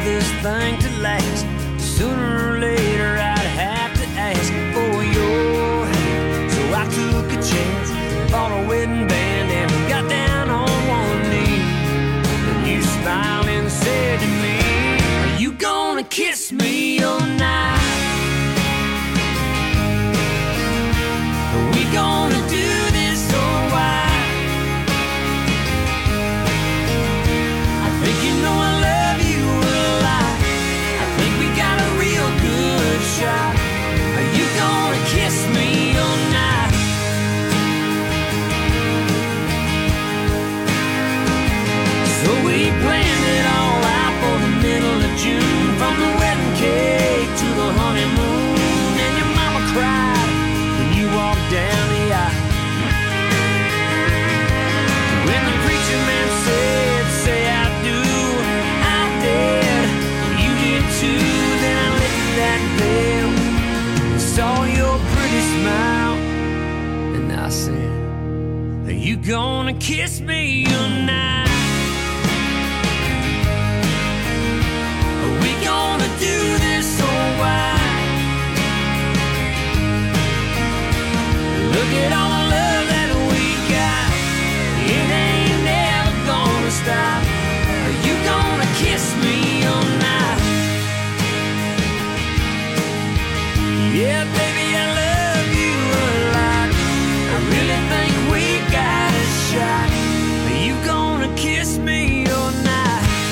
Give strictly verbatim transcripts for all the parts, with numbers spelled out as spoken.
this thing to last. Sooner or later I'd have to ask for your hand. So I took a chance, bought a wedding band, and got down on one knee. And you smiled and said to me, are you gonna kiss me all night? Are we gonna do this or why? I think you know I love you a lot. I think we got a real good shot. Are you gonna kiss me all night? So we planned it all out for the middle of June, from the wedding cake to the honeymoon. And your mama cried when you walked down the aisle. When the preacher man said, say I do, I did, you did too. Then I lifted that veil and saw your pretty smile, and I said, are you gonna kiss me tonight? Are we gonna do this or why? Look at all the love that we got. It ain't never gonna stop. Are you gonna kiss me all night? Yeah, baby, I love you a lot. I really think we got a shot. Are you gonna kiss me all night?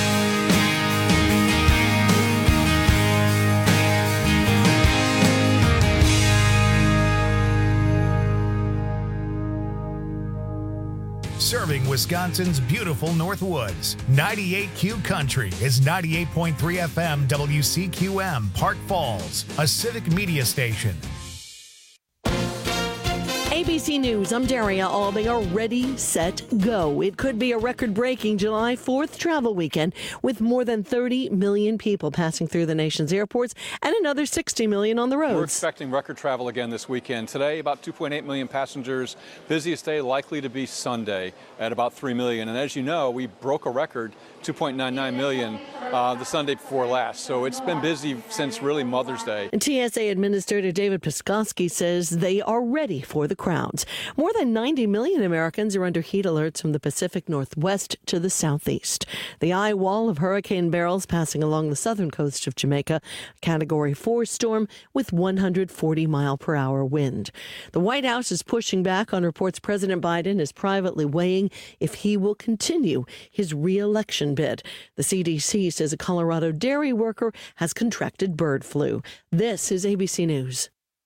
Serving Wisconsin's beautiful Northwoods. ninety-eight Q Country is ninety-eight point three F M W C Q M, Park Falls, a civic media station. A B C News, I'm Daria Albinger. Ready, set, go. It could be a record-breaking July fourth travel weekend with more than thirty million people passing through the nation's airports and another sixty million on the roads. We're expecting record travel again this weekend. Today, about two point eight million passengers. Busiest day likely to be Sunday at about three million. And as you know, we broke a record, two point nine nine million, uh, the Sunday before last. So it's been busy since really Mother's Day. And T S A Administrator David Piskoski says they are ready for the crowds. More than ninety million Americans are under heat alerts from the Pacific Northwest to the southeast. The eye wall of Hurricane Barrels passing along the southern coast of Jamaica, a Category four storm with one hundred forty mile per hour wind. The White House is pushing back on reports President Biden is privately weighing if he will continue his re-election bid. The C D C says a Colorado dairy worker has contracted bird flu. This is A B C News.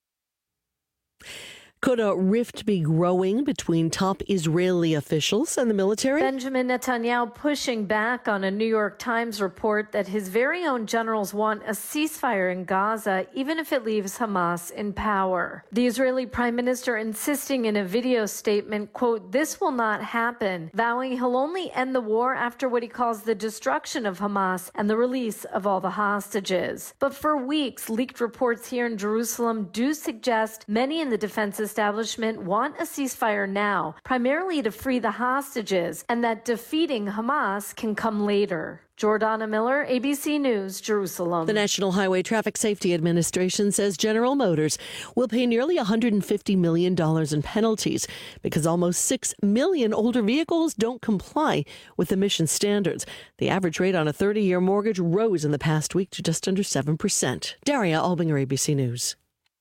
Could a rift be growing between top Israeli officials and the military? Benjamin Netanyahu pushing back on a New York Times report that his very own generals want a ceasefire in Gaza, even if it leaves Hamas in power. The Israeli prime minister insisting in a video statement, quote, this will not happen, vowing he'll only end the war after what he calls the destruction of Hamas and the release of all the hostages. But for weeks, leaked reports here in Jerusalem do suggest many in the defense establishment want a ceasefire now, primarily to free the hostages, and that defeating Hamas can come later. Jordana Miller, A B C News, Jerusalem. The National Highway Traffic Safety Administration says General Motors will pay nearly one hundred fifty million dollars in penalties because almost six million older vehicles don't comply with emission standards. The average rate on a thirty-year mortgage rose in the past week to just under seven percent. Daria Albinger, A B C News.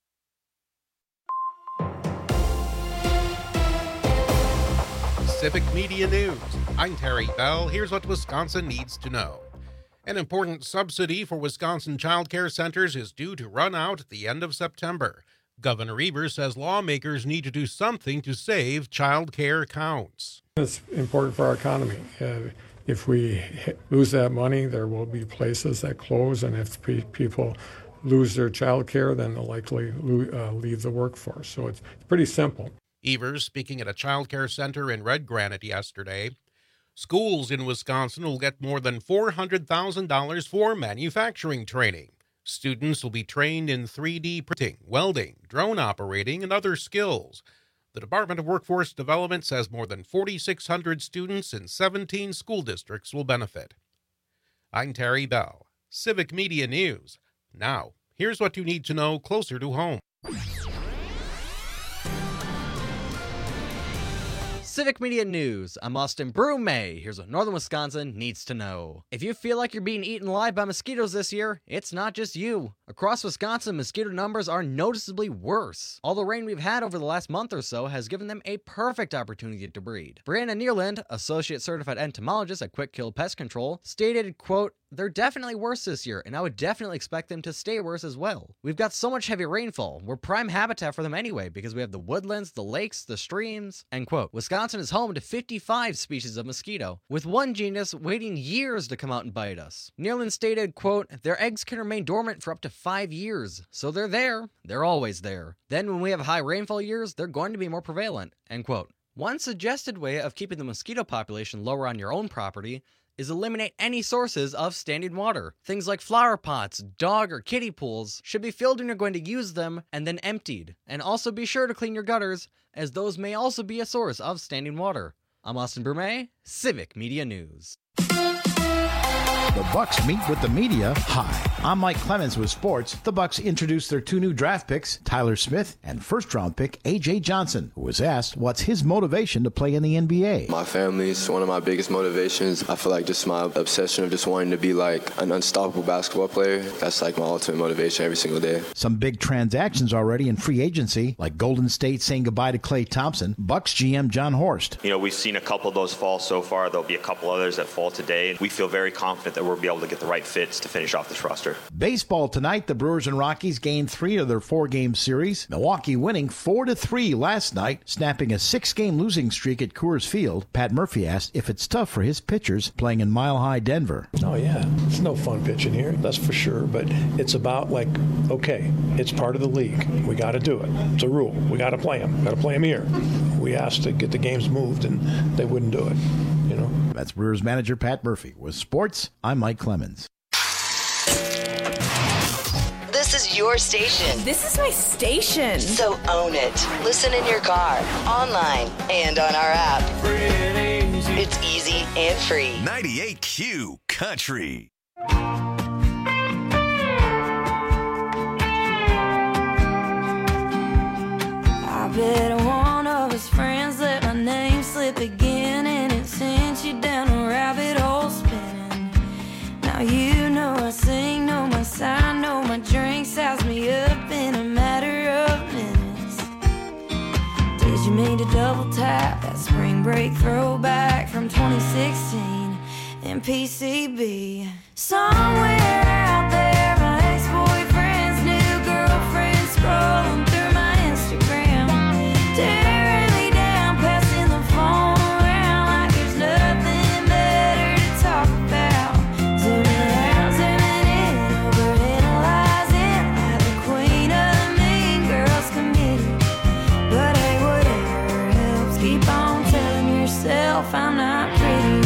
Civic Media News. I'm Terry Bell. Here's what Wisconsin needs to know. An important subsidy for Wisconsin child care centers is due to run out at the end of September. Governor Evers says lawmakers need to do something to save child care accounts. It's important for our economy. Uh, if we lose that money, there will be places that close, and if pe- people lose their child care, then they'll likely lo- uh, leave the workforce. So it's pretty simple. Evers speaking at a child care center in Red Granite yesterday. Schools in Wisconsin will get more than four hundred thousand dollars for manufacturing training. Students will be trained in three D printing, welding, drone operating, and other skills. The Department of Workforce Development says more than forty-six hundred students in seventeen school districts will benefit. I'm Terry Bell, Civic Media News. Now, here's what you need to know closer to home. Civic Media News. I'm Austin Brumay. Here's what Northern Wisconsin needs to know. If you feel like you're being eaten alive by mosquitoes this year, it's not just you. Across Wisconsin, mosquito numbers are noticeably worse. All the rain we've had over the last month or so has given them a perfect opportunity to breed. Brianna Neerland, Associate Certified Entomologist at Quick Kill Pest Control, stated, quote, "They're definitely worse this year, and I would definitely expect them to stay worse as well. We've got so much heavy rainfall. We're prime habitat for them anyway because we have the woodlands, the lakes, the streams." End quote. Wisconsin is home to fifty-five species of mosquito, with one genus waiting years to come out and bite us. Neerland stated, quote, "Their eggs can remain dormant for up to five years, so they're there. They're always there. Then when we have high rainfall years, they're going to be more prevalent." End quote. One suggested way of keeping the mosquito population lower on your own property is eliminate any sources of standing water. Things like flower pots, dog or kiddie pools should be filled when you're going to use them and then emptied. And also be sure to clean your gutters, as those may also be a source of standing water. I'm Austin Brumay, Civic Media News. The Bucks meet with the media. Hi, I'm Mike Clemens with sports. The Bucks introduced their two new draft picks, Tyler Smith and first-round pick A J Johnson, who was asked what's his motivation to play in the N B A. My family is one of my biggest motivations. I feel like just my obsession of just wanting to be like an unstoppable basketball player. That's like my ultimate motivation every single day. Some big transactions already in free agency, like Golden State saying goodbye to Klay Thompson, Bucks G M John Horst. You know, we've seen a couple of those fall so far. There'll be a couple others that fall today. We feel very confident that we'll be able to get the right fits to finish off this roster. Baseball tonight, the Brewers and Rockies gained three of their four-game series. Milwaukee winning four to three last night, snapping a six-game losing streak at Coors Field. Pat Murphy asked if it's tough for his pitchers playing in mile-high Denver. Oh, yeah. It's no fun pitching here, that's for sure. But it's about, like, okay, it's part of the league. We got to do it. It's a rule. We got to play them. Got to play them here. We asked to get the games moved, and they wouldn't do it, you know. That's Brewers manager Pat Murphy. With sports, I'm Mike Clemens. This is your station. This is my station. So own it. Listen in your car, online, and on our app. It's easy and free. ninety-eight Q Country. I bet one of his friends let my name slip again, and it sent you down a rabbit hole spinning. Now you know I sing, know my sign, know my drink, size me up in a matter of minutes. Did you mean to double tap that spring break throwback from twenty sixteen in P C B? Somewhere out there, my ex-boyfriend's new girlfriend scrolling through my Instagram, tearing me down, passing the phone around like there's nothing better to talk about. Zooming out, zooming in, overanalyzing like the queen of the mean girls committee. But hey, whatever helps, keep on telling yourself I'm not pretty.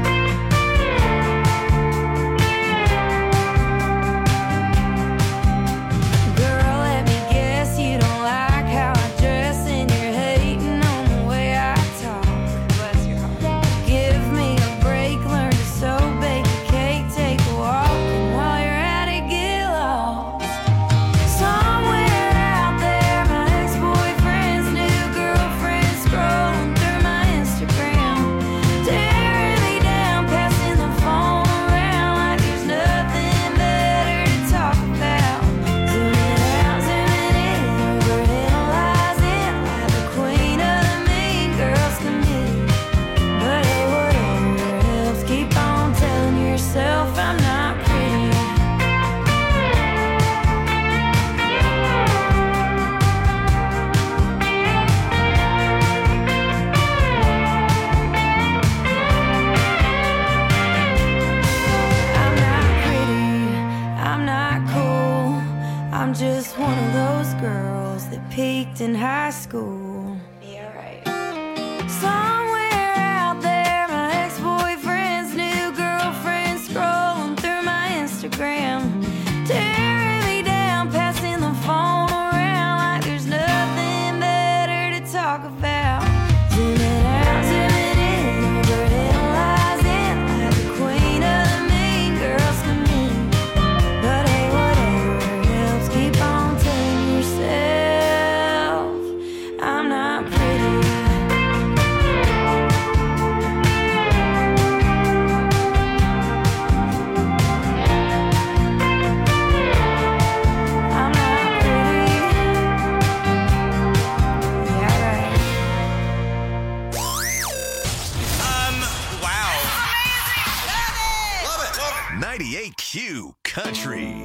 In high school. Yeah, right. Somewhere out there, my ex-boyfriend's new girlfriend scrolling through my Instagram, tearing me down, passing the phone around like there's nothing better to talk about. Zooming out, zooming in, overanalyzing like the queen of the mean girls committee. Q Country.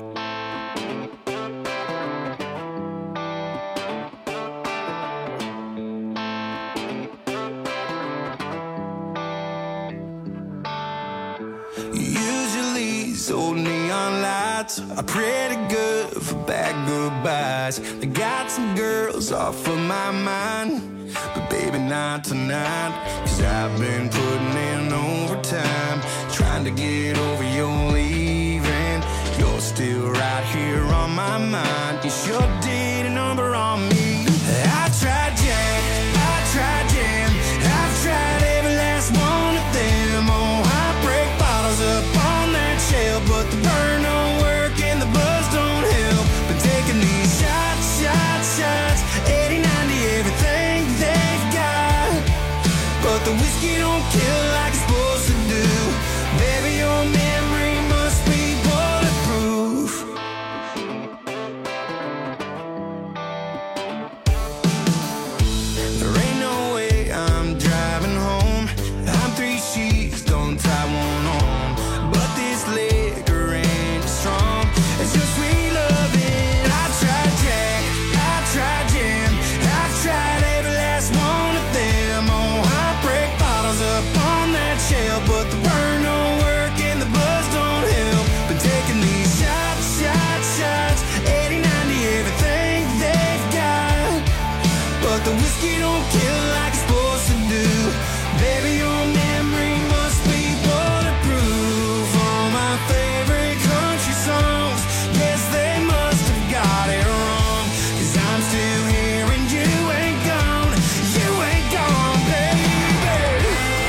Usually these old neon lights are pretty good for bad goodbyes. They got some girls off of my mind, but baby not tonight. Cause I've been putting in overtime, trying to get over your leaving. You're still right here on my mind. You sure did a number on me. I tried Jack, I tried Jam, I've tried every last one of them. Oh, I break bottles up on that shelf, but the burn don't work and the buzz don't help. Been taking these shots, shots, shots, eighty, ninety, everything they've got, but the whiskey don't kill like it's supposed to do. Baby, your memory must be bulletproof. There ain't no way I'm driving home. I'm three sheets, don't tie one on, but this liquor ain't strong. It's just sweet loving. I tried Jack, I tried Jam, I've tried every last one of them. Oh, I break bottles up on that shelf, but the burn don't work and the buzz don't help. Been taking these shots, shots, shots, eighty, ninety, everything they've got, but the whiskey don't kill like it's supposed to do. Baby, your memory must be bulletproof. All my favorite country songs, yes, they must have got it wrong. Cause I'm still here and you ain't gone, you ain't gone, baby.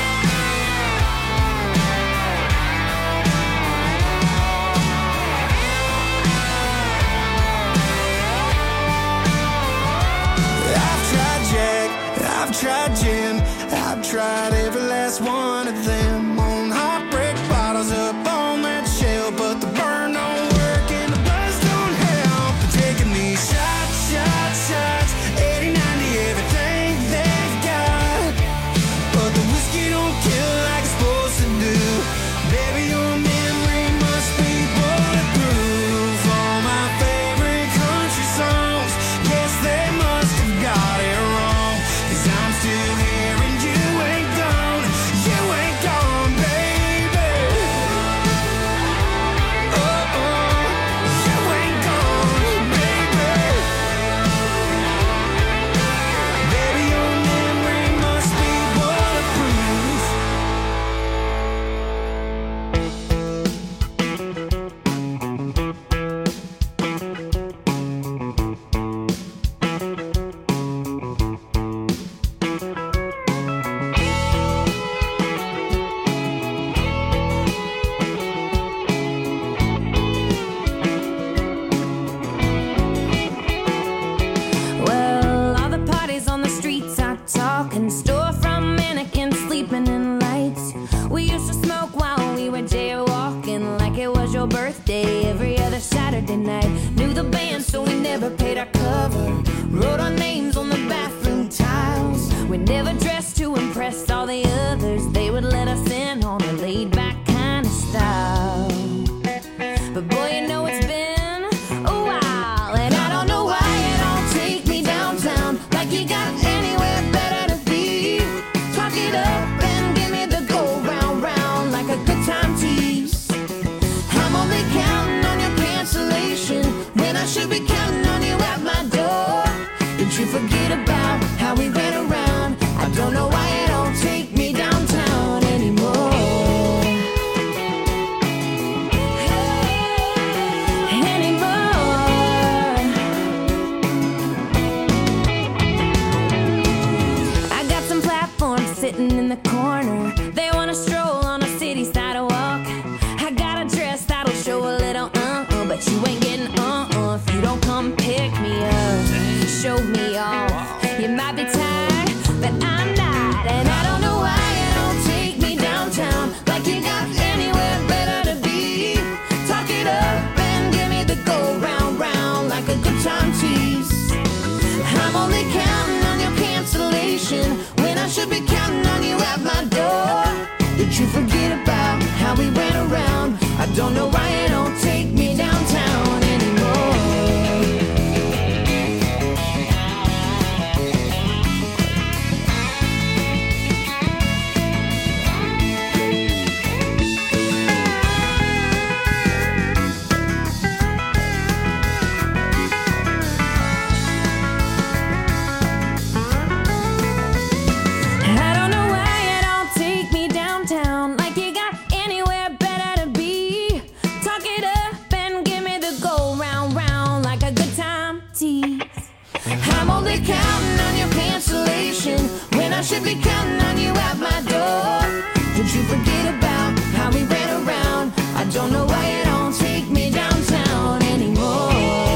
I've tried Jack, I've tried Jim, I've tried every last one of them. On hot break bottles up on that shelf, but the burn don't work and the buzz don't help. Been taking these shots, shots, shots, eighty, ninety, everything they've got, but the whiskey don't kill like it's supposed to do. Baby, your memory must be bulletproof. All my favorite country songs, yes, they must have got it wrong. Cause I'm still here and you ain't gone, you ain't gone, baby. Oh, oh, you ain't gone, baby. Baby, your memory must be bulletproof. Well, all the parties on the streets are talking, storefront mannequins sleeping in lights. We used to smoke while we were jaywalking, like it was your birthday every other Saturday night. Knew the band, so we never paid our cover. Wrote our names on the bathroom tiles. We never dressed to impress all the others. They would let us in on a laid-back kind of style. But boy, you know it's been a while, and I don't know why you don't take me downtown, like you got anywhere better to be. Talk it up and give me the go round round like a good time tease. I'm only counting on your cancellation when I should be counting on you at my door. Did you forget about how we ran around? I don't know why you don't take me downtown anymore. Sitting in the corner, they want to stroll on a city sidewalk. I got a dress that'll show a little uh-uh, but you ain't getting uh-uh if you don't come pick me up, show me off. You might be tired, but I'm not, and I don't know why you don't take me downtown, like you got anywhere better to be. Talk it up and give me the go round round like a good time tease. I'm only counting on your cancellation when I should be counting on you at my door. Did you forget about how we ran around? I don't know why you don't take me downtown anymore. Counting on your cancellation when I should be counting on you at my door. Did you forget about how we ran around? I don't know why you don't take me downtown anymore.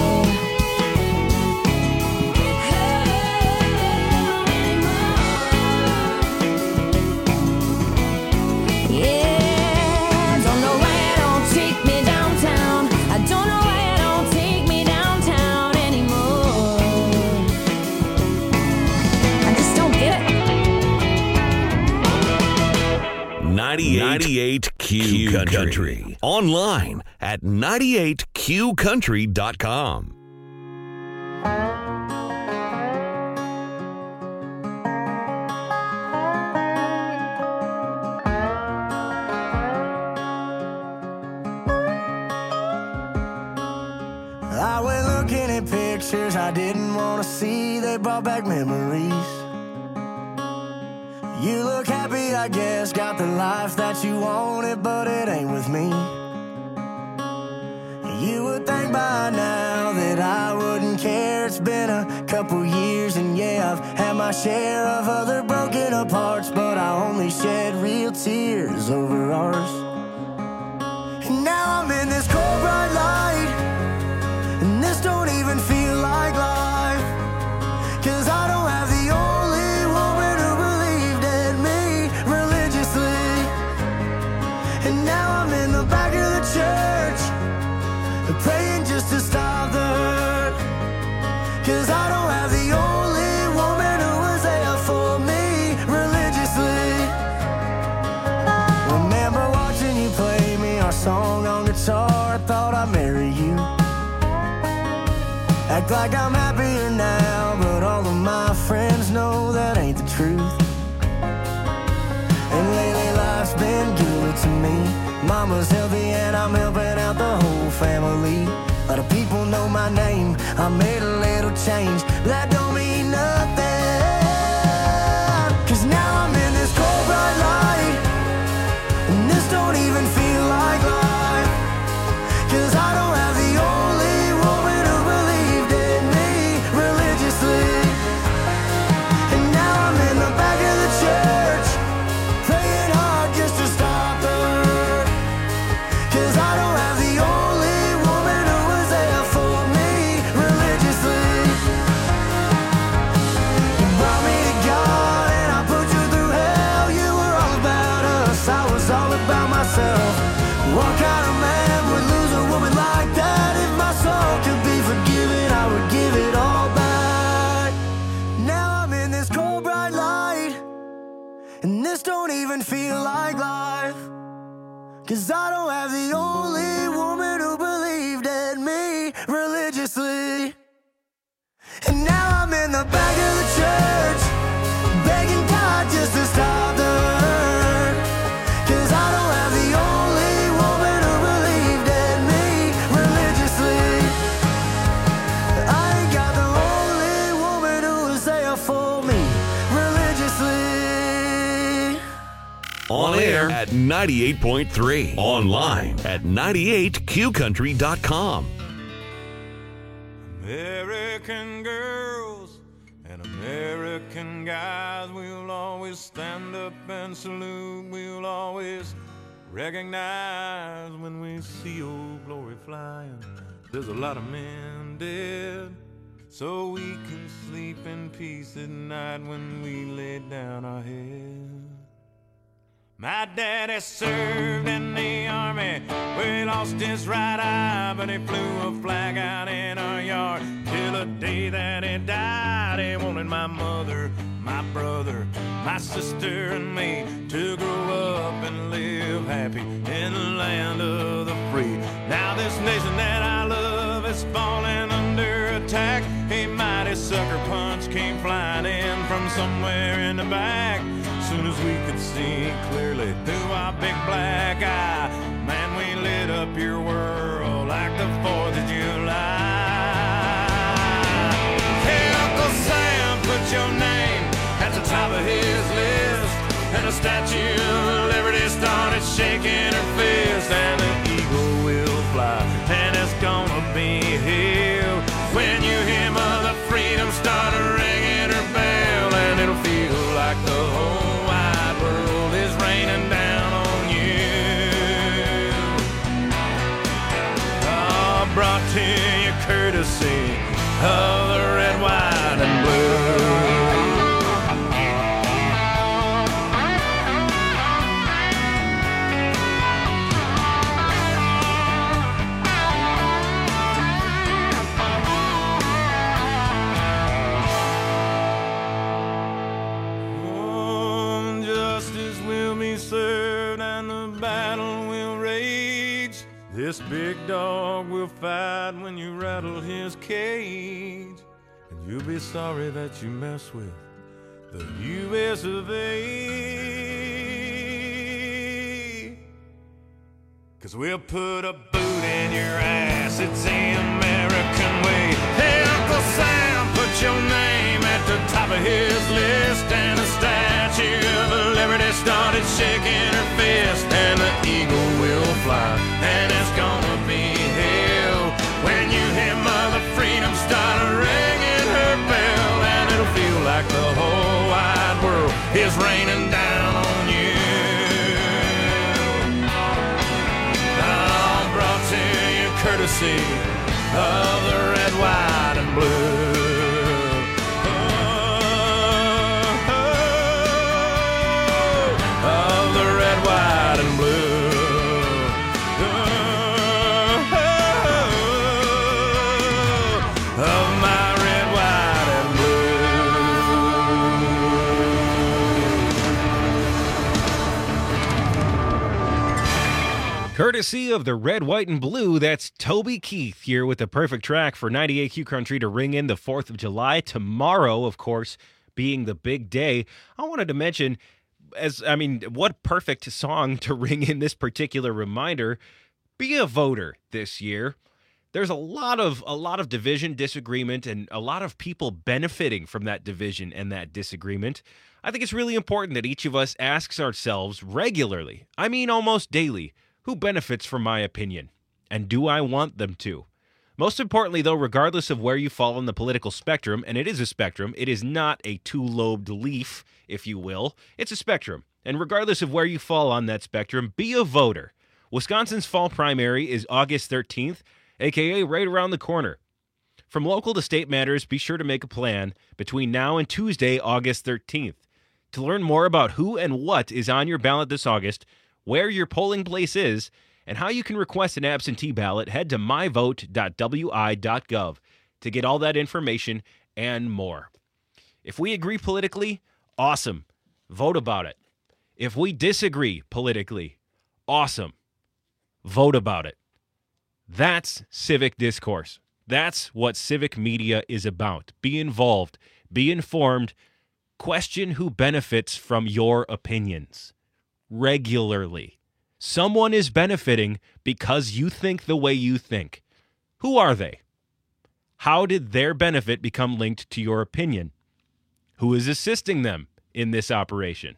Yeah, don't know why you don't take me downtown. I don't know why you don't take me downtown anymore. ninety-eight Q Country. Country. Online at ninety-eight Q country dot com. I went looking at pictures I didn't want to see. They brought back memories. You look happy, I guess, got the life that you wanted, but it ain't with me. You would think by now that I wouldn't care. It's been a couple years, and yeah, I've had my share of other broken aparts, but I only shed real tears over ours. And now I'm in this cold bright light, and this don't even feel like life, 'cause I don't have the only woman who believed in me religiously. And now I'm in the back of the church, praying just to stop the hurt, 'cause I don't have the only woman who was there for me religiously. Remember watching you play me our song on guitar, I thought I'd marry you. Act like I'm happier now, but all of my friends know that ain't the truth. And lately life's been good to me. Mama's healthy and I'm helping out the whole family. A lot of people know my name, I made a little change, but that don't mean nothing, 'cause now I'm in this cold bright light, and this don't even feel like life, 'cause I don't have the only woman who believed in me religiously. And now I'm in the back of the church, praying hard just to stop the hurt, 'cause I don't have the only woman who was there for me religiously. You brought me to God and I put you through hell. You were all about us, I was all about myself. What kind of man would lose a woman like that? If my soul could be forgiven, I would give it all back. Now I'm in this cold bright light, and this don't even feel like life, 'cause I don't have the only woman who believed in me religiously. And now I'm in the back of the church, begging God just to stop the hurt, 'cause I don't have the only woman who believed in me religiously. I ain't got the only woman who was there for me religiously. On air at ninety-eight point three. Online at ninety-eight Q country dot com. American girls and American guys, we'll always stand up and salute. We'll always recognize when we see old glory flying. There's a lot of men dead, so we can sleep in peace at night when we lay down our head. My daddy served in the army, where he lost his right eye, but he flew a flag out in our yard till the day that he died. He wanted my mother my brother, my sister, and me to grow up and live happy in the land of the free. Now this nation that I love is falling under attack. A mighty sucker punch came flying in from somewhere in the back. Soon as we could see clearly through our big black eye, man, we lit up your world like the fourth of July. Hey, Uncle Sam, put your name at the top of his list, and the Statue of Liberty started shaking her fist, and the eagle will fly, and it's gonna be here when you hear Mother Freedom start ringing her bell, and it'll feel like the whole wide world is raining down on you. Oh, brought to you courtesy of the red, white, and blue. Served and the battle will rage. This big dog will fight when you rattle his cage, and you'll be sorry that you mess with the U S of A. Cause we'll put a boot in your ass, it's the American way. Hey, Uncle Sam, put your name at the top of his list, and the Statue of Liberty started shaking her fist, and the eagle will fly, and it's gonna be hell when you hear Mother Freedom start ringing her bell, and it'll feel like the whole wide world is raining down on you. All brought to you courtesy of the red, white, and blue. White and blue. Oh, oh, of my red, white, and blue. Courtesy of the red, white, and blue, that's Toby Keith here with the perfect track for ninety-eight Q Country to ring in the fourth of July. Tomorrow, of course, being the big day. I wanted to mention, as I mean, what perfect song to ring in this particular reminder. Be a voter this year. There's a lot of a lot of division, disagreement, and a lot of people benefiting from that division and that disagreement. I think it's really important that each of us asks ourselves regularly, I mean almost daily, who benefits from my opinion, and do I want them to? Most importantly, though, regardless of where you fall on the political spectrum, and it is a spectrum, it is not a two-lobed leaf, if you will. It's a spectrum. And regardless of where you fall on that spectrum, be a voter. Wisconsin's fall primary is August thirteenth, aka right around the corner. From local to state matters, be sure to make a plan between now and Tuesday, August thirteenth. To learn more about who and what is on your ballot this August, where your polling place is, and how you can request an absentee ballot, head to my vote dot w i dot gov to get all that information and more. If we agree politically, awesome. Vote about it. If we disagree politically, awesome. Vote about it. That's civic discourse. That's what civic media is about. Be involved. Be informed. Question who benefits from your opinions regularly. Someone is benefiting because you think the way you think. Who are they? How did their benefit become linked to your opinion? Who is assisting them in this operation?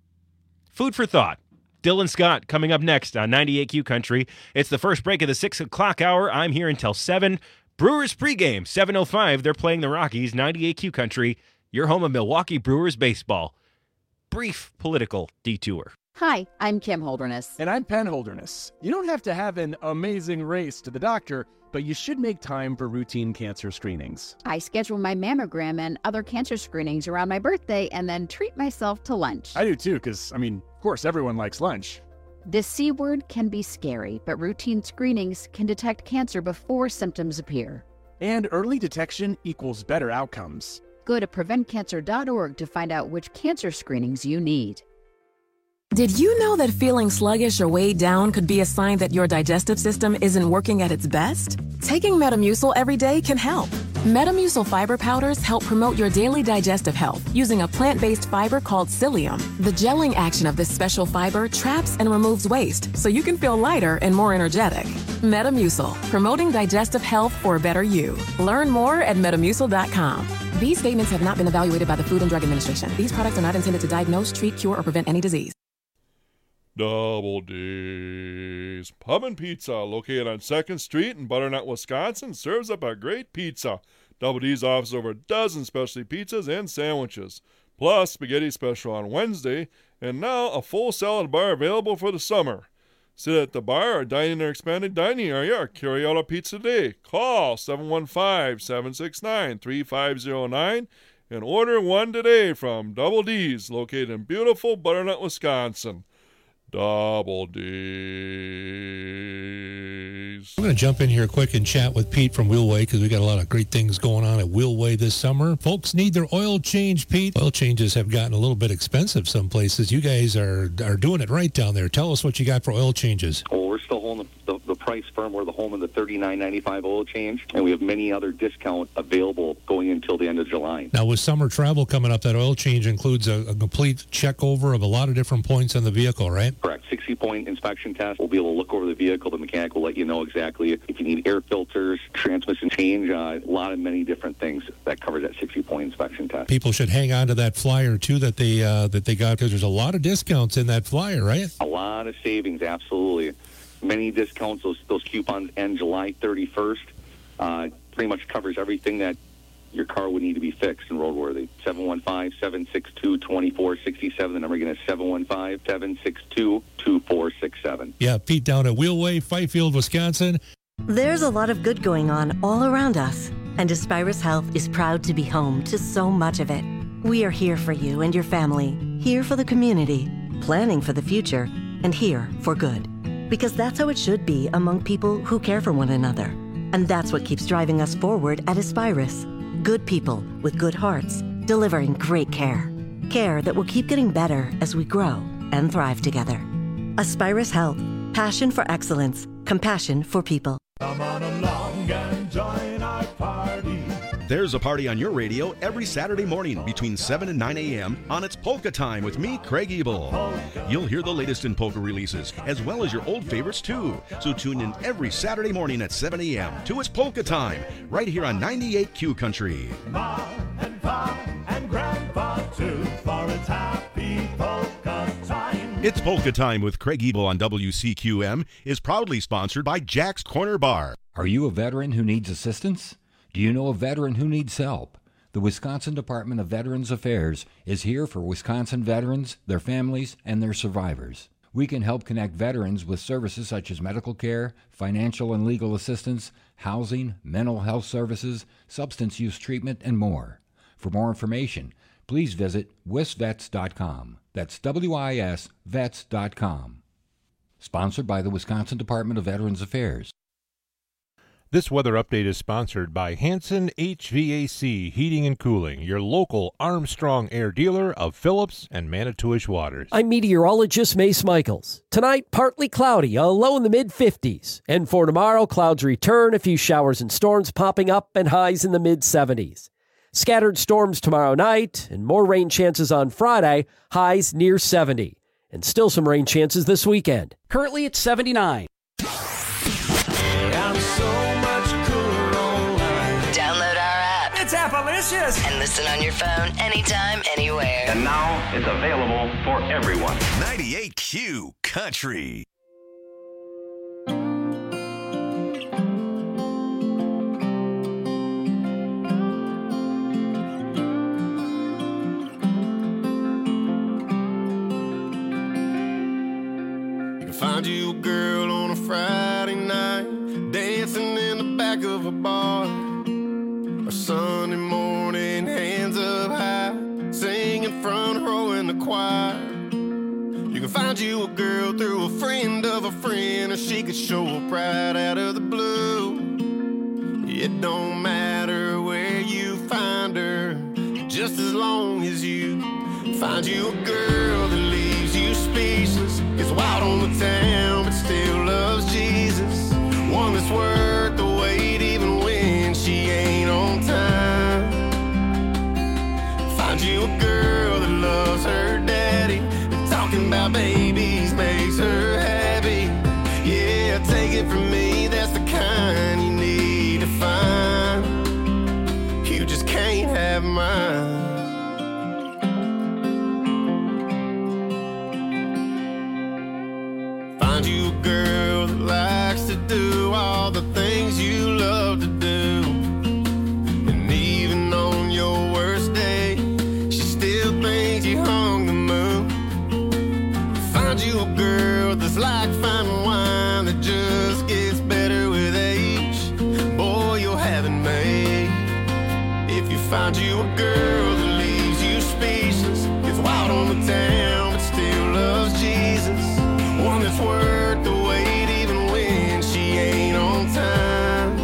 Food for thought. Dylan Scott coming up next on ninety-eight Q Country. It's the first break of the six o'clock hour. I'm here until seven. Brewers pregame, seven oh five. They're playing the Rockies, ninety-eight Q Country. Your home of Milwaukee Brewers baseball. Brief political detour. Hi, I'm Kim Holderness. And I'm Penn Holderness. You don't have to have an amazing race to the doctor, but you should make time for routine cancer screenings. I schedule my mammogram and other cancer screenings around my birthday and then treat myself to lunch. I do too, because, I mean, of course, everyone likes lunch. The C word can be scary, but routine screenings can detect cancer before symptoms appear. And early detection equals better outcomes. Go to prevent cancer dot org to find out which cancer screenings you need. Did you know that feeling sluggish or weighed down could be a sign that your digestive system isn't working at its best? Taking Metamucil every day can help. Metamucil fiber powders help promote your daily digestive health using a plant-based fiber called psyllium. The gelling action of this special fiber traps and removes waste so you can feel lighter and more energetic. Metamucil, promoting digestive health for a better you. Learn more at metamucil dot com. These statements have not been evaluated by the Food and Drug Administration. These products are not intended to diagnose, treat, cure, or prevent any disease. Double D's Pub and Pizza, located on second Street in Butternut, Wisconsin, serves up a great pizza. Double D's offers over a dozen specialty pizzas and sandwiches, plus spaghetti special on Wednesday, and now a full salad bar available for the summer. Sit at the bar or dine in their expanded dining area or carry out a pizza today. Call seven one five, seven six nine, three five zero nine and order one today from Double D's, located in beautiful Butternut, Wisconsin. Double D's. I'm going to jump in here quick and chat with Pete from Wheelway because we got a lot of great things going on at Wheelway this summer. Folks need their oil change, Pete. Oil changes have gotten a little bit expensive some places. You guys are are doing it right down there. Tell us what you got for oil changes. Well, we're still holding the, the, the price firm. We're the home of the thirty-nine ninety-five oil change, and we have many other discounts available going until the end of July. Now, with summer travel coming up, that oil change includes a, a complete check over of a lot of different points on the vehicle, right? Correct. sixty-point inspection test. We'll be able to look over the vehicle. The mechanic will let you know exactly if you need air filters, transmission change, uh, a lot of many different things that covers that sixty-point inspection test. People should hang on to that flyer, too, that they uh, that they got, because there's a lot of discounts in that flyer, right? A lot of savings, absolutely. Many discounts. Those, those coupons end July thirty-first. Uh, pretty much covers everything that your car would need to be fixed and roadworthy. seven one five, seven six two, two four six seven. The number again is seven one five, seven six two, two four six seven. Yeah, Pete down at Wheelway, Fifield, Wisconsin. There's a lot of good going on all around us, and Aspirus Health is proud to be home to so much of it. We are here for you and your family, here for the community, planning for the future, and here for good. Because that's how it should be among people who care for one another. And that's what keeps driving us forward at Aspirus. Good people with good hearts, delivering great care. Care that will keep getting better as we grow and thrive together. Aspirus Health. Passion for excellence. Compassion for people. Come on along and join our party. There's a party on your radio every Saturday morning between seven and nine a.m. on It's Polka Time with me, Craig Ebel. You'll hear the latest in polka releases, as well as your old favorites, too. So tune in every Saturday morning at seven a.m. to It's Polka Time, right here on ninety-eight Q Country. Mom and Pop and Grandpa, too, for it's happy polka time. It's Polka Time with Craig Ebel on W C Q M is proudly sponsored by Jack's Corner Bar. Are you a veteran who needs assistance? Do you know a veteran who needs help? The Wisconsin Department of Veterans Affairs is here for Wisconsin veterans, their families, and their survivors. We can help connect veterans with services such as medical care, financial and legal assistance, housing, mental health services, substance use treatment, and more. For more information, please visit wis vets dot com. That's W I S vets dot com. Sponsored by the Wisconsin Department of Veterans Affairs. This weather update is sponsored by Hanson H V A C Heating and Cooling, your local Armstrong Air dealer of Phillips and Manitowish Waters. I'm meteorologist Mace Michaels. Tonight, partly cloudy, a low in the mid fifties. And for tomorrow, clouds return, a few showers and storms popping up, and highs in the mid seventies. Scattered storms tomorrow night, and more rain chances on Friday, highs near seventy. And still some rain chances this weekend. Currently at seventy-nine. It's Appalicious. And listen on your phone anytime, anywhere. And now it's available for everyone. ninety-eight Q Country. You can find you a girl on a Friday night, dancing in the back of a bar. Or Sunday morning, hands up high, singing front row in the choir. You can find you a girl through a friend of a friend, or she could show up right out of the blue. It don't matter where you find her, just as long as you find you a girl that leaves you speechless, gets wild on the town but still loves Jesus, one that's worth the wait even when she ain't on time. Find you a girl that loves her daddy, and talking about babies makes her happy. Yeah, take it from me, that's the kind you need to find. You just can't have mine. Find you a girl that likes to do all the things you love to do, and even on your worst day, she still thinks you hung the moon. Find you a girl that's like fine wine that just gets better with age. Boy, you'll have it made. If you find you a girl that leaves you speechless, gets wild on the town but still loves Jesus, one that's worth the wait even when she ain't on time.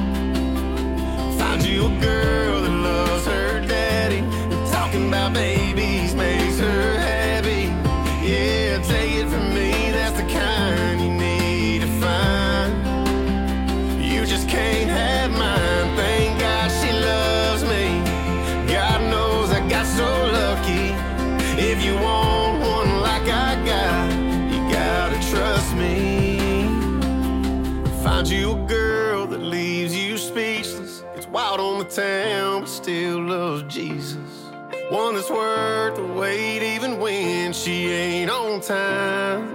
Find you a girl that loves her daddy, and talking about babies makes her happy. Yeah, take it from me, that's the kind you need to find. You just can't have mine. Thank God she loves me. God knows I got so lucky. If you want one like I got, you gotta trust me. Find you a girl that leaves you speechless, gets wild on the town but still loves Jesus, one that's worth the wait even when she ain't on time.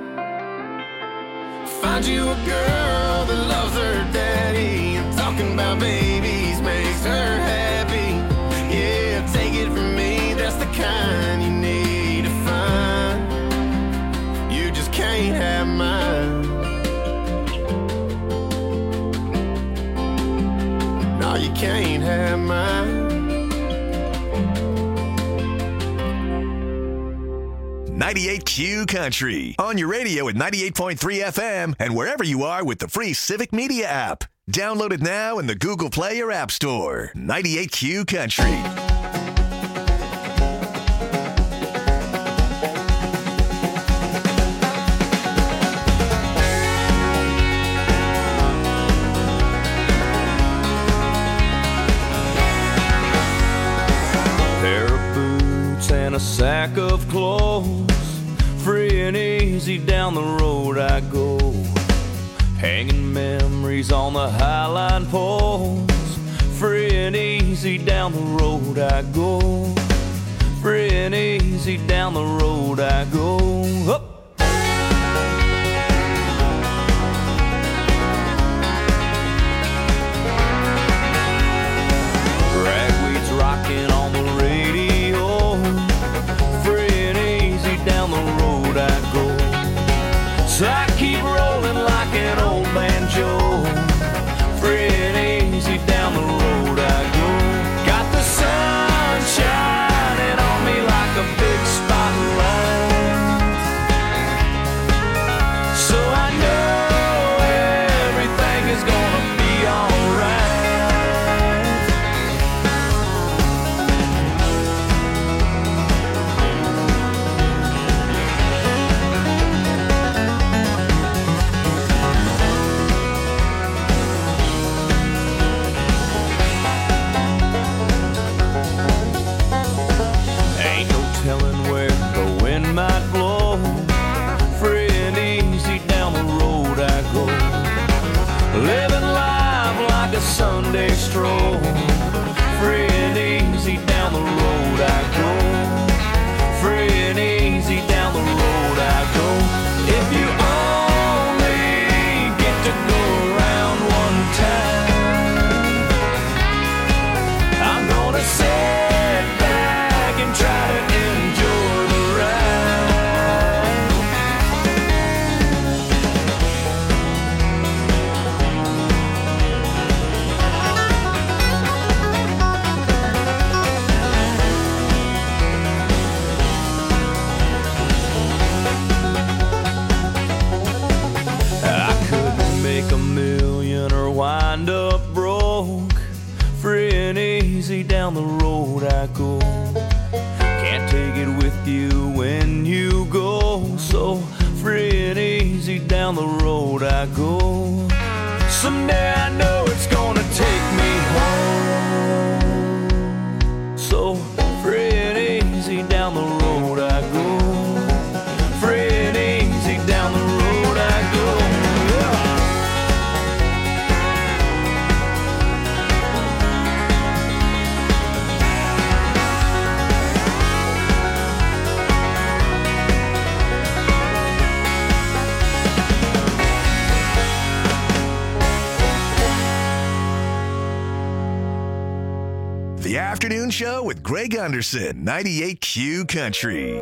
Find you a girl that loves her daddy, and talking about babies makes her happy. Yeah, take it from me, that's the kind you need to find. You just can't have mine. No, you can't have mine. ninety-eight Q Country. On your radio at ninety-eight point three F M and wherever you are with the free Civic Media app. Download it now in the Google Play or App Store. ninety-eight Q Country. Pair of boots and a sack of clothes, free and easy down the road I go, hanging memories on the highline poles. Free and easy down the road I go, free and easy down the road I go. Up. Ragweed's rocking on the radio, free and easy down the road I go. So I keep rolling like an old banjo, free and easy down the road I go. Got the sun shining on me like a big spotlight, so I know everything is gonna be alright. Ain't no telling where the wind might blow, free and easy down the road I go, living life like a Sunday stroll, free and easy down the road I go, free and easy down the road I go. If you only get to go around one time, I'm gonna sit back and try to enjoy the ride. easy down the road I go. Can't take it with you when you go. So free and easy down the road I go. Someday I know it's gonna take me home. So free and easy down the road I go. Free and easy down the road I go. The Afternoon Show with Greg Anderson, ninety-eight Q Country.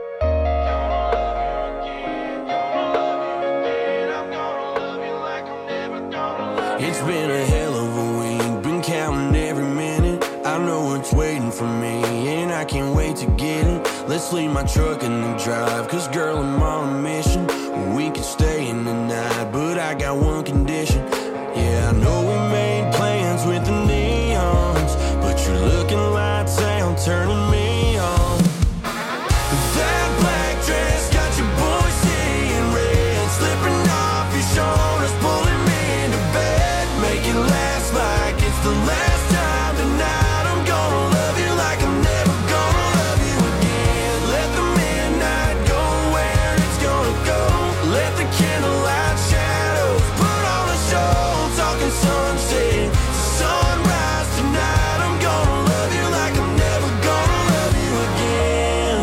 It's been a hell of a week, been counting every minute. I know it's waiting for me, and I can't wait to get it. Let's leave my truck in the drive, cause girl, I'm on a mission. We can stay in the night, but I got one condition. Yeah, I know we made plans with the neons, but you're looking lights out, turning me on. That black dress got your boy seeing red, slipping off your shoulders, pulling me into bed. Make it last like it's the last time tonight. I'm gonna love you like I'm never gonna love you again. Let the midnight go where it's gonna go. Let the candlelight shadows put on a show. Talking sunset, sunrise tonight. I'm gonna love you like I'm never gonna love you again.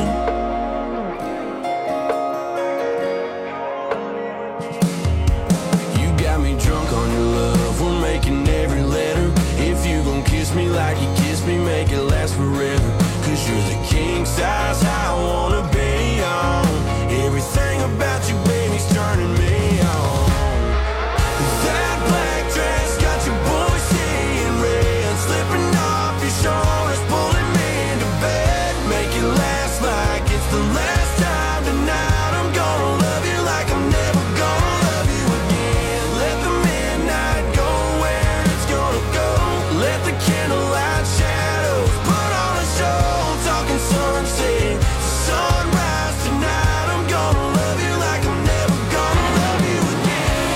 You got me drunk on your love, we're making every letter. If you gon' kiss me like you kiss me, make it last forever. Cause you're the king size I wanna be on. Everything about you, baby's turning me on. That black dress got your boy seeing red, slipping off your shoulders, pulling me into bed. Make it last like it's the last time tonight. I'm gonna love you like I'm never gonna love you again. Let the midnight go where it's gonna go. Let the candlelight shadows put on a show. Talking sunset, sunrise tonight. I'm gonna love you like I'm never gonna love you again.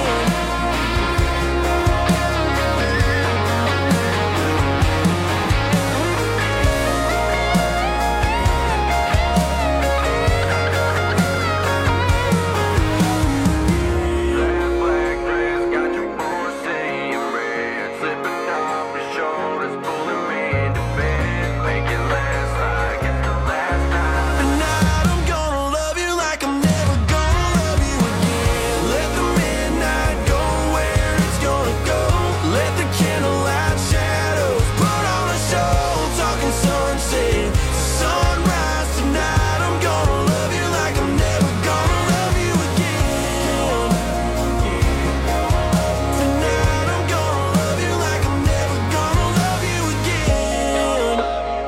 That black dress got your boy seeing red, slipping off your shoulders, pulling me into bed. Make it last like it's the last time. Tonight I'm gonna love you like I'm never gonna love you again. Let the midnight go where it's gonna go. Let the candlelight shadows put on a show. Talking sunset, sunrise tonight. I'm gonna love you like I'm never gonna love you again. Tonight I'm gonna love you like I'm never gonna love you again.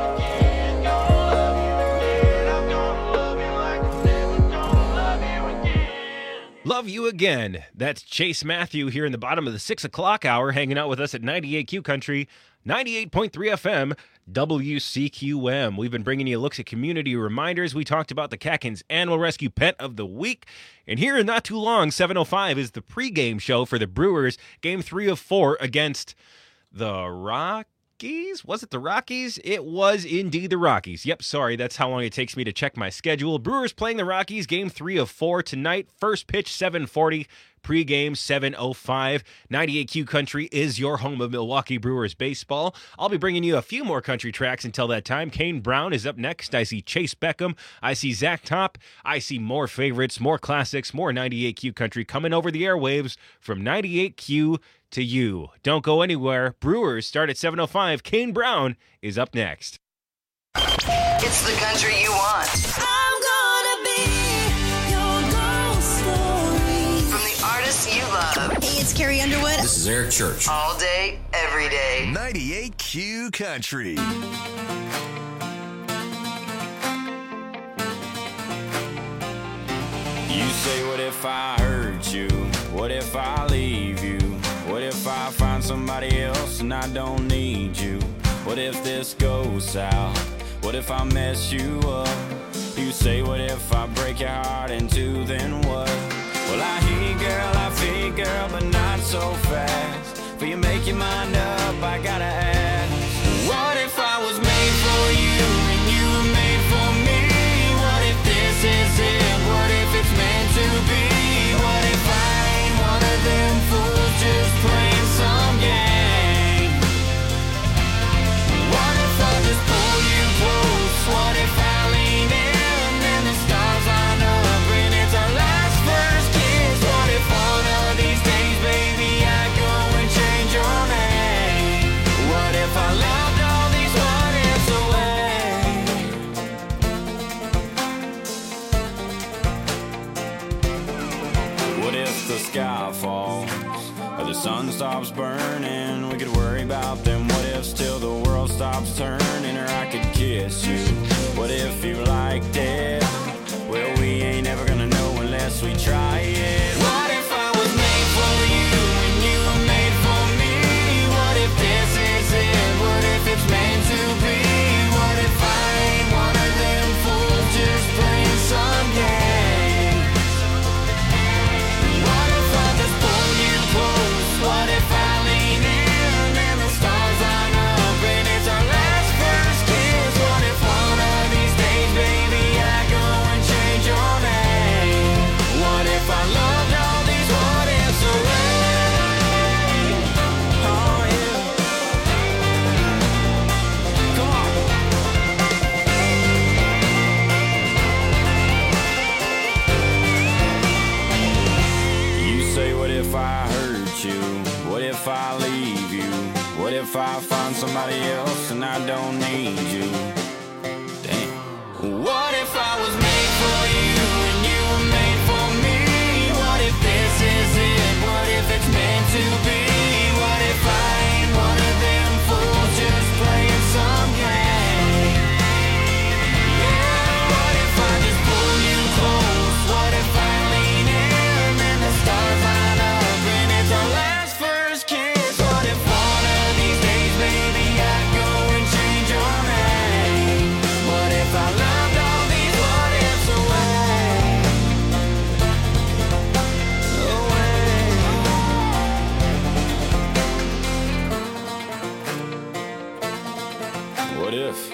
Love you again. That's Chase Matthew here in the bottom of the six o'clock hour, hanging out with us at ninety-eight Q Country, ninety-eight point three F M, W C Q M. We've been bringing you looks at community reminders. We talked about the Catkins Animal Rescue Pet of the Week. And here in not too long, seven oh five is the pregame show for the Brewers, game three of four against the Rockies. Was it the Rockies? It was indeed the Rockies. Yep, sorry, that's how long it takes me to check my schedule. Brewers playing the Rockies, game three of four tonight. First pitch, seven forty. Pre-game, seven oh five. ninety-eight Q Country is your home of Milwaukee Brewers baseball. I'll be bringing you a few more country tracks until that time. Kane Brown is up next. I see Chase Beckham. I see Zach Top. I see more favorites, more classics, more ninety-eight Q Country coming over the airwaves from ninety-eight Q to you. Don't go anywhere. Brewers start at seven oh five. Kane Brown is up next. It's the country you want. I'm gonna be your ghost story. From the artists you love. Hey, it's Carrie Underwood. This is Eric Church. All day, every day. ninety-eight Q Country. You say, what if I hurt you? What if I leave you? What if I find somebody else and I don't need you? What if this goes south? What if I mess you up? You say, what if I break your heart in two, then what? Well, I hear you, girl, I feel you, girl, but not so fast. Before you make your mind up, I gotta ask, what if I was made for you and you were made for me? What if this is it? What if it's meant to be? What if I ain't one of them fools just playing some game? What if I just pull you close? What if I lean in and the stars line up and it's our last first kiss? What if one of these days, baby, I go and change your name? What if I loved all these what ifs away? What if the sky falls or the sun stops burning? We could worry about them what ifs till the world stops turning. Or I could kiss you. What if you liked it? Well, we ain't ever gonna know unless we try it. What if I was made for you and you were made for me? What if this is it? What if it's meant to be? What if I ain't one of them fools just playing some game? What if I just pull you close? What if I lean in and the stars line up and it's our last first kiss? What if one of these days, baby, I go and change your name? What if I loved all these what ifs away? Oh yeah. Come on. You say, what if I hurt you? What if I leave you? What if I find somebody else and I don't need you? Damn. What if I was made for you and you were made for me? What if this is it? What if it's meant to be? What if I ain't one of them fools just playing some game? Yeah, what if I just pull you close? What if I lean in and the stars line up and it's our last first kiss? What if one of these days, baby, I go and change your name? What if I loved all these what ifs away? Away. What if?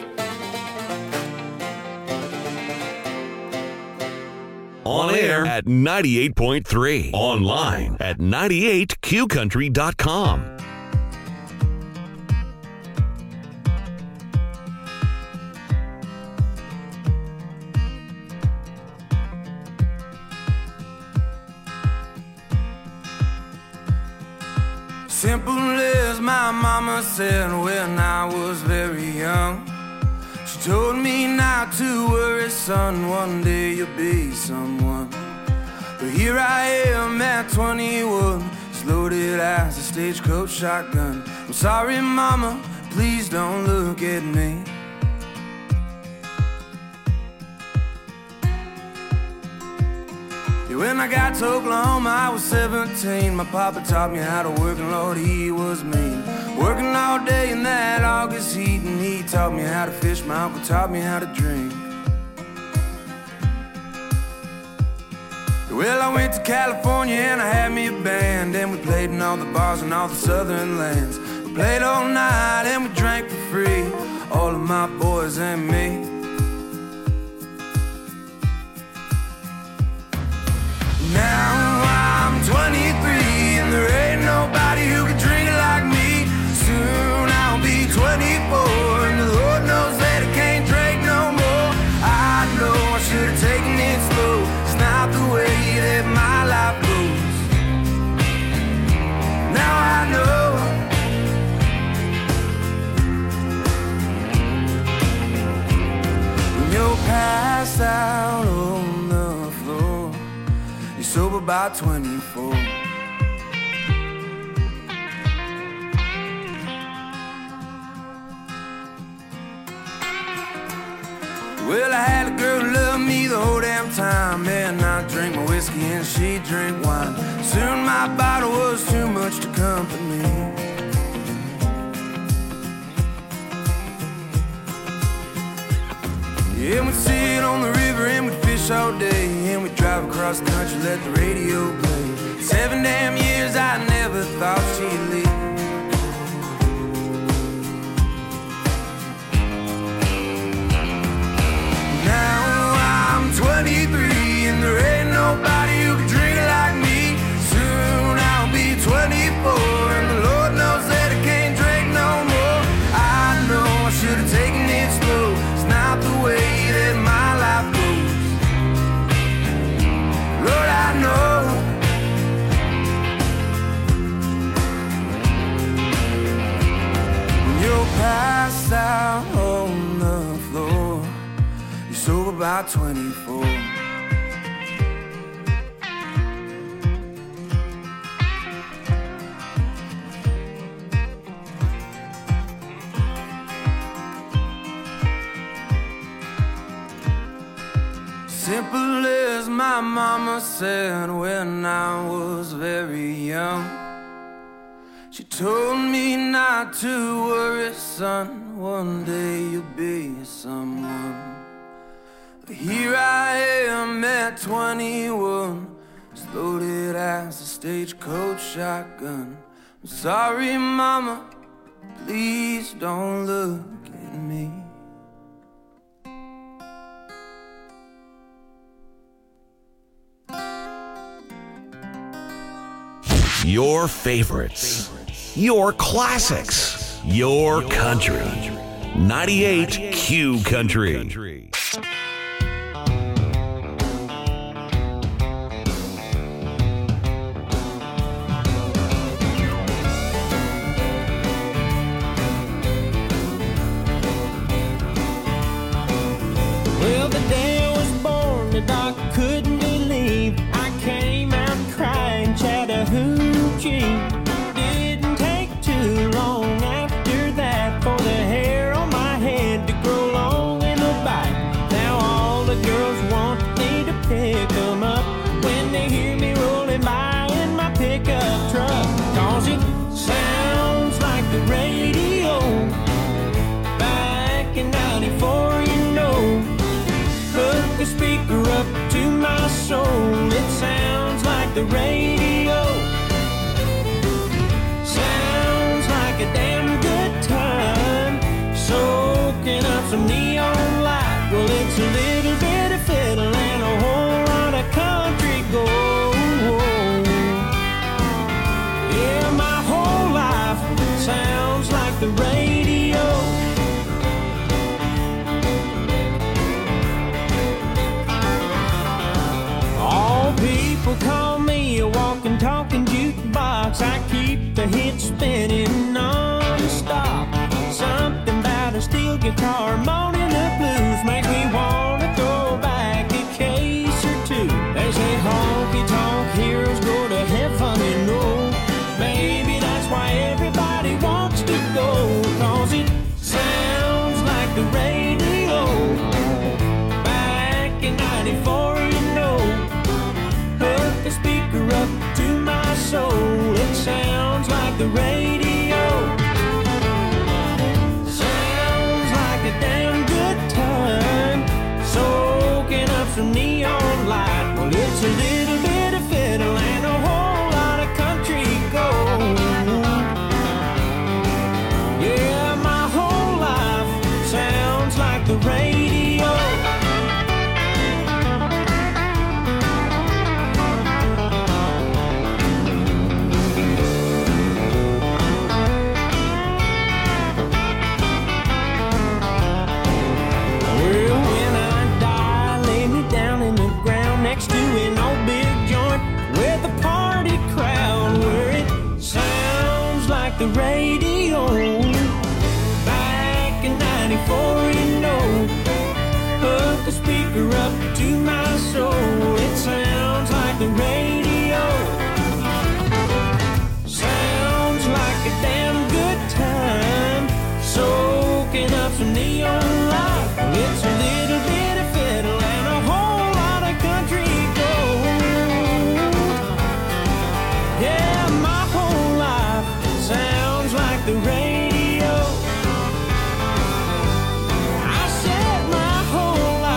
On air at ninety-eight point three. Online at ninety-eight q country dot com. Simple as my mama said when I was very young. She told me not to worry, son, one day you'll be someone. But here I am at twenty-one, as loaded as a stagecoach shotgun. I'm sorry, mama, please don't look at me. When I got to Oklahoma, I was seventeen. My papa taught me how to work, and Lord, he was mean. Working all day in that August heat, and he taught me how to fish. My uncle taught me how to drink. Well, I went to California and I had me a band, and we played in all the bars in all the southern lands. We played all night and we drank for free, all of my boys and me. Now I'm twenty-three and there ain't nobody who can drink it like me. Soon I'll be twenty-four and the Lord knows that I can't drink no more. I know I should have taken it slow. It's not the way that my life goes. Now I know. When you're passed out on the floor, you're sober by twenty-four. Well, I had a girl who loved me the whole damn time, and I drink my whiskey and she drink wine. Soon my bottle was too much to company. And we'd sit on the river and we'd fish all day, and we'd drive across the country, let the radio play. Seven damn years I never thought she'd leave. twenty-three and there ain't nobody who can drink like me. Soon I'll be twenty-four and the Lord knows that I can't drink no more. I know I should have taken it slow. It's not the way that my life goes. Lord, I know. When you're passed out on the floor, you're sober by twenty-four. Simple as my mama said when I was very young. She told me not to worry, son, one day you'll be someone. But here I am at twenty-one, as loaded as a stagecoach shotgun. I'm sorry, mama, please don't look at me. Your favorites, your classics, your country. ninety-eight Q Country. Well, the day I was born, the doc couldn't believe I came out crying Chattahoochee. Didn't take too long after that for the hair on my head to grow long in the back. Now all the girls want me to pick them up when they hear me rolling by in my pickup truck. Cause it sounds like the radio back in ninety-four, you know. Hook the speaker up to my soul. It sounds like the radio. Sounds like a damn good time. Soaking up some neon light. Well, it's a little bit of fiddle and a whole lot of country gold. Yeah, my whole life sounds like the radio. People call me a walking, talking jukebox. I keep the hits spinning non-stop. Something about a steel guitar moaning the blues makes me want to throw back a case or two. They say honky-tonk heroes go to heaven, you know. Maybe that's why everybody wants to go. Cause it sounds like the radio back in ninety-four, you know. Put the speaker up to my soul. It sounds like the radio. Sounds like a damn good time. Soaking up some neon light. Well, it's a little bit of fiddle and a whole lot of country gold. Yeah, my whole life sounds like the radio. Next to an old big joint with a party crowd where it sounds like the radio back in ninety-four, you know. Hook the speaker up to my soul. It sounds like the radio. Sounds like a damn good time. Soaking up some neon light. It's a little bit of fiddle and a whole lot of country gold. Yeah, my whole life sounds like the radio. I said my whole life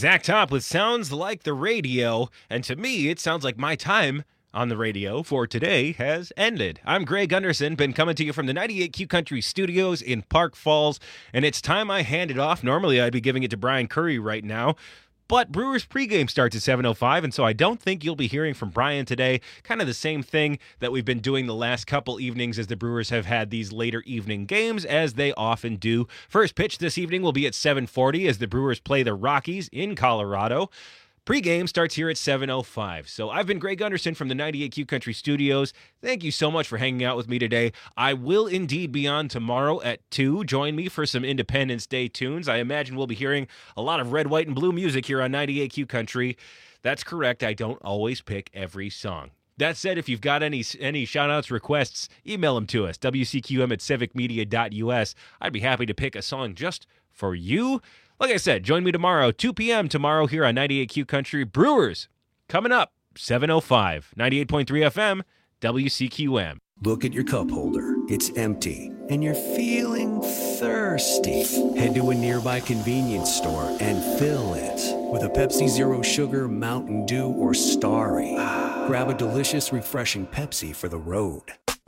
Zach Top with Sounds Like the Radio. And to me, it sounds like my time on the radio for today has ended. I'm Greg Gunderson, been coming to you from the ninety-eight Q Country Studios in Park Falls, and it's time I hand it off. Normally, I'd be giving it to Brian Curry right now, but Brewers pregame starts at seven oh five, and so I don't think you'll be hearing from Brian today. Kind of the same thing that we've been doing the last couple evenings as the Brewers have had these later evening games, as they often do. First pitch this evening will be at seven forty as the Brewers play the Rockies in Colorado. Pre-game starts here at seven oh five. So I've been Greg Gunderson from the ninety-eight Q Country Studios. Thank you so much for hanging out with me today. I will indeed be on tomorrow at two. Join me for some Independence Day tunes. I imagine we'll be hearing a lot of red, white, and blue music here on ninety-eight Q Country. That's correct. I don't always pick every song. That said, if you've got any any shout-outs, requests, email them to us, w c q m at civic media dot u s. I'd be happy to pick a song just for you. Like I said, join me tomorrow, two p.m. tomorrow here on ninety-eight Q Country. Brewers, coming up, seven oh five, ninety-eight point three F M, W C Q M. Look at your cup holder. It's empty, and you're feeling thirsty. Head to a nearby convenience store and fill it with a Pepsi Zero Sugar, Mountain Dew, or Starry. Grab a delicious, refreshing Pepsi for the road.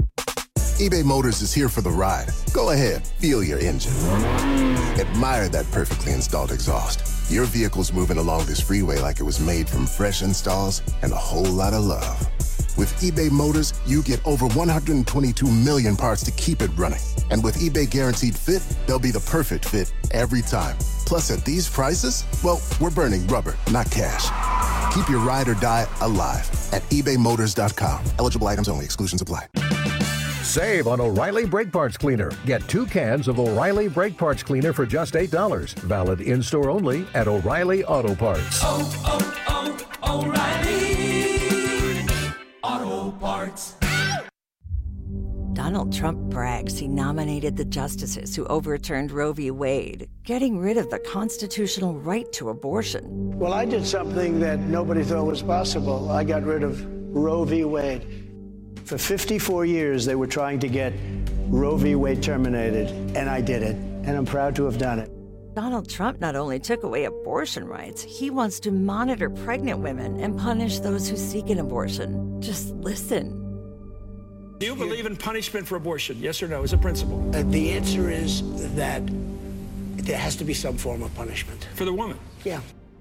eBay Motors is here for the ride. Go ahead, feel your engine. Admire that perfectly installed exhaust. Your vehicle's moving along this freeway like it was made from fresh installs and a whole lot of love. With eBay Motors, you get over one hundred twenty-two million parts to keep it running. And with eBay Guaranteed Fit, they'll be the perfect fit every time. Plus, at these prices, well, we're burning rubber, not cash. Keep your ride or die alive at ebay motors dot com. Eligible items only. Exclusions apply. Save on O'Reilly Brake Parts Cleaner. Get two cans of O'Reilly Brake Parts Cleaner for just eight dollars. Valid in-store only at O'Reilly Auto Parts. Oh, oh, oh, O'Reilly Auto Parts. Donald Trump brags he nominated the justices who overturned Roe v. Wade, getting rid of the constitutional right to abortion. Well, I did something that nobody thought was possible. I got rid of Roe v. Wade. For fifty-four years, they were trying to get Roe v. Wade terminated, and I did it, and I'm proud to have done it. Donald Trump not only took away abortion rights, he wants to monitor pregnant women and punish those who seek an abortion. Just listen. Do you believe in punishment for abortion, yes or no, as a principle? Uh, the answer is that there has to be some form of punishment. For the woman? Yeah.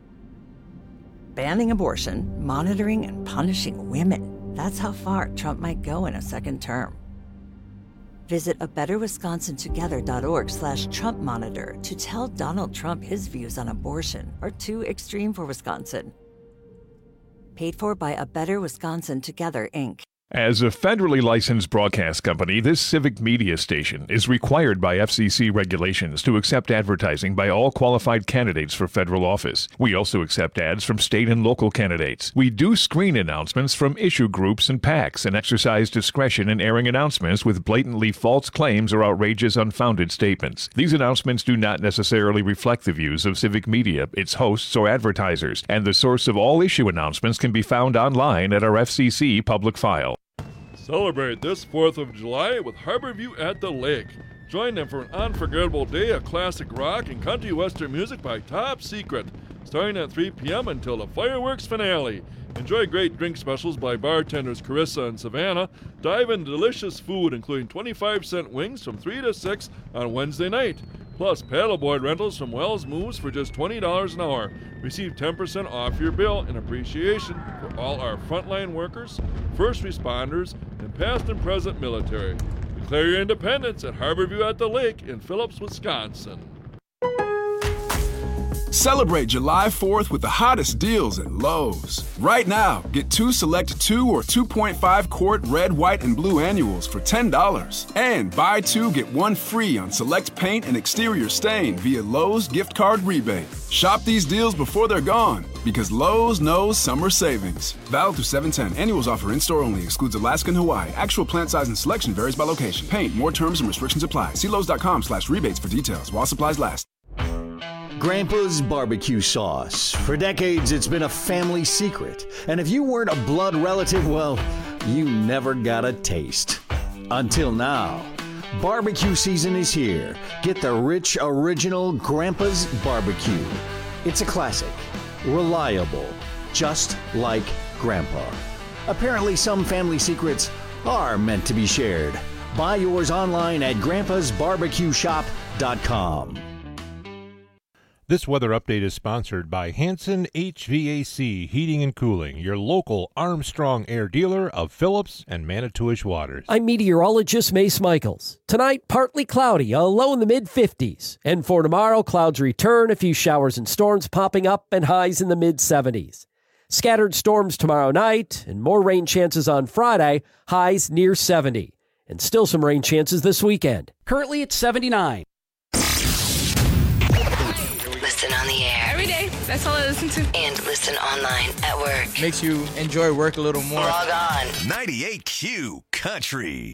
Banning abortion, monitoring and punishing women. That's how far Trump might go in a second term. Visit a better wisconsin together dot org slash Trump monitor to tell Donald Trump his views on abortion are too extreme for Wisconsin. Paid for by A Better Wisconsin Together, Incorporated. As a federally licensed broadcast company, this civic media station is required by F C C regulations to accept advertising by all qualified candidates for federal office. We also accept ads from state and local candidates. We do screen announcements from issue groups and PACs and exercise discretion in airing announcements with blatantly false claims or outrageous, unfounded statements. These announcements do not necessarily reflect the views of civic media, its hosts, or advertisers, and the source of all issue announcements can be found online at our F C C public file. Celebrate this fourth of July with Harborview at the Lake. Join them for an unforgettable day of classic rock and country western music by Top Secret, starting at three p.m. until the fireworks finale. Enjoy great drink specials by bartenders Carissa and Savannah. Dive into delicious food, including twenty-five cent wings from three to six on Wednesday night. Plus, paddleboard rentals from Wells Moves for just twenty dollars an hour. Receive ten percent off your bill in appreciation for all our frontline workers, first responders, and past and present military. Declare your independence at Harborview at the Lake in Phillips, Wisconsin. Celebrate July fourth with the hottest deals at Lowe's. Right now, get two select two or two point five quart red, white, and blue annuals for ten dollars. And buy two, get one free on select paint and exterior stain via Lowe's gift card rebate. Shop these deals before they're gone, because Lowe's knows summer savings. Valid through seven ten. Annuals offer in-store only. Excludes Alaska and Hawaii. Actual plant size and selection varies by location. Paint. More terms and restrictions apply. See Lowe's.com slash rebates for details while supplies last. Grandpa's barbecue sauce. For decades, it's been a family secret. And if you weren't a blood relative, well, you never got a taste. Until now. Barbecue season is here. Get the rich, original Grandpa's barbecue. It's a classic. reliable, just like Grandpa. Apparently, some family secrets are meant to be shared. Buy yours online at grandpas barbecue shop dot com. This weather update is sponsored by Hanson H V A C Heating and Cooling, your local Armstrong Air dealer of Phillips and Manitowish waters. I'm meteorologist Mace Michaels. Tonight, partly cloudy, a low in the mid-fifties. And for tomorrow, clouds return, a few showers and storms popping up, and highs in the mid-seventies. Scattered storms tomorrow night, and more rain chances on Friday, highs near seventy. And still some rain chances this weekend. Currently at seventy-nine. Listen on the air. Every day. That's all I listen to. And listen online at work. Makes you enjoy work a little more. Log on. ninety-eight Q Country.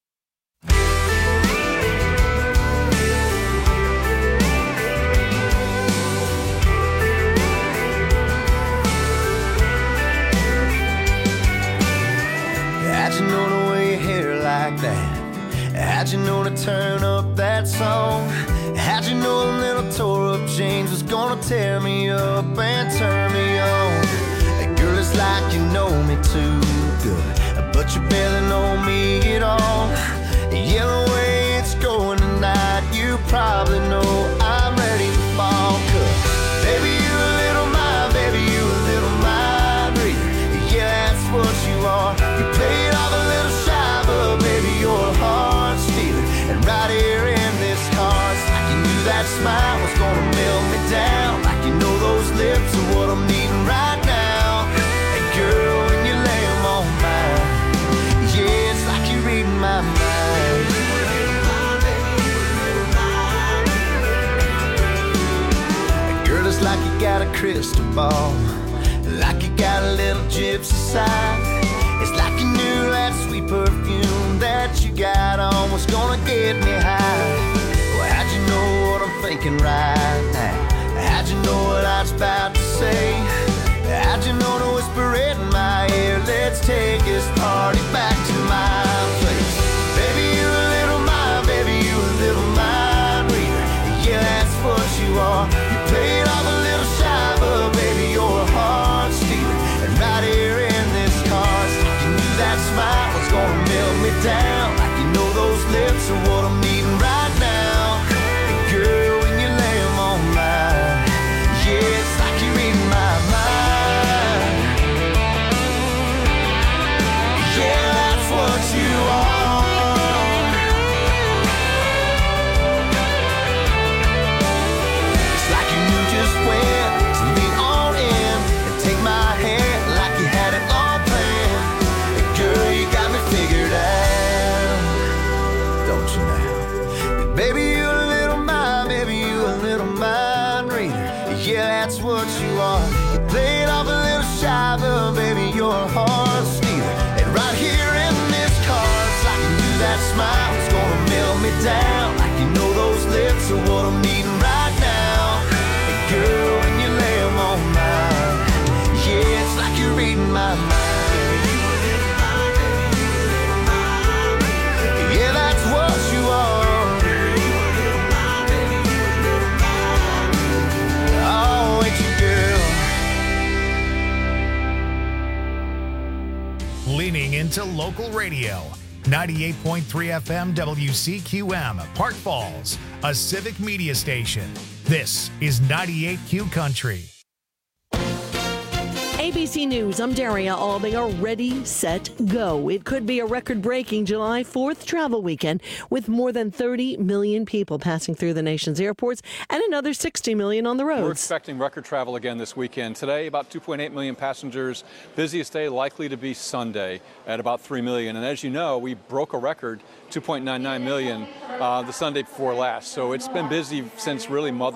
How'd you know to wear your hair like that? How'd you know to turn up that song? How'd you know a little tore up jeans was gonna tear me up and turn me on? Hey, girl, it's like you know me too good, but you barely know me at all. Yeah, the way it's going tonight, you probably know I'm ready to fall. 'Cause baby, you a little mind, baby, you a little mind reader. Yeah, that's what you are. You played off a little shy, but baby, you're a heart stealer. And right here in this car, it's like you knew that smile was gonna melt me down. Like you know those lips are what I'm needing right now. And girl, when you lay them on mine, yeah, it's like you're reading my mind. Girl, it's like you got a crystal ball, like you got a little gypsy side. It's like you knew that sweet perfume that you got on was gonna get me high. Well, how'd you know what I'm thinking right now? How'd you know what I was about to say? How'd you know to whisper it in my ear? Let's take this party back to my place. Baby, you a little mind, baby, you a little mind reader. Yeah, that's what you are. You played off a little shy, but baby, you're a heart stealer. And right here in this car, it's like you knew that smile was gonna melt me down. Like you know those lips are what I'm needing right now. And girl, when you lay them on mine, yeah, it's like you're reading my mind. Yeah, that's what you are. It's like you knew just when to lean on in and take my hand like you had it all planned. And girl, you got me figured out, don't you now? And baby, you a little mind, baby, you a little mind reader. Yeah, that's what you are. You played off a little shy, but baby, you're a heart stealer. And right here in this car, it's like you knew that smile was gonna melt me down. Like you know those lips are what I'm needing right now. And girl, when you lay them on mine, yeah, it's like you're reading my mind. Yeah, that's what you are. Oh, ain't you, girl? Leaning into local radio. ninety-eight point three F M W C Q M, Park Falls, a civic media station. This is ninety-eight Q Country. A B C News, I'm Daria Albinger. Ready, set, go. It could be a record-breaking July fourth travel weekend with more than thirty million people passing through the nation's airports and another sixty million on the roads. We're expecting record travel again this weekend. Today, about two point eight million passengers. Busiest day likely to be Sunday at about three million. And as you know, we broke a record, two point nine nine million, uh, the Sunday before last. So it's been busy since really Mother's